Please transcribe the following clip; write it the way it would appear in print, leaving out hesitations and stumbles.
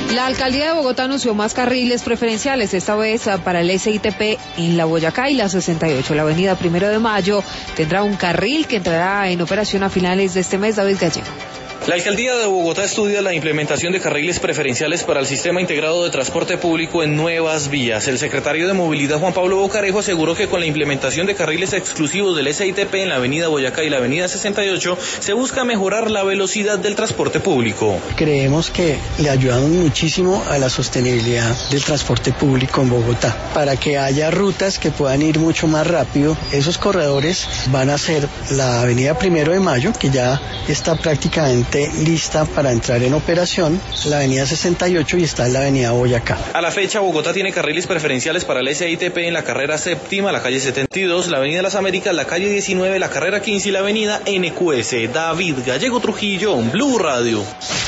La alcaldía de Bogotá anunció más carriles preferenciales, esta vez para el SITP en la Boyacá y la 68. La avenida 1 de Mayo tendrá un carril que entrará en operación a finales de este mes. David Gallego. La alcaldía de Bogotá estudia la implementación de carriles preferenciales para el sistema integrado de transporte público en nuevas vías. El secretario de Movilidad, Juan Pablo Bocarejo, aseguró que con la implementación de carriles exclusivos del SITP en la avenida Boyacá y la avenida 68 se busca mejorar la velocidad del transporte público. Creemos que le ayudamos muchísimo a la sostenibilidad del transporte público en Bogotá, para que haya rutas que puedan ir mucho más rápido. Esos corredores van a ser la avenida 1 de Mayo, que ya está prácticamente lista para entrar en operación, la avenida 68 y está en la avenida Boyacá. A la fecha, Bogotá tiene carriles preferenciales para el SITP en la carrera séptima, la calle 72, la avenida Las Américas, la calle 19, la carrera 15 y la avenida NQS. David Gallego Trujillo, Blue Radio.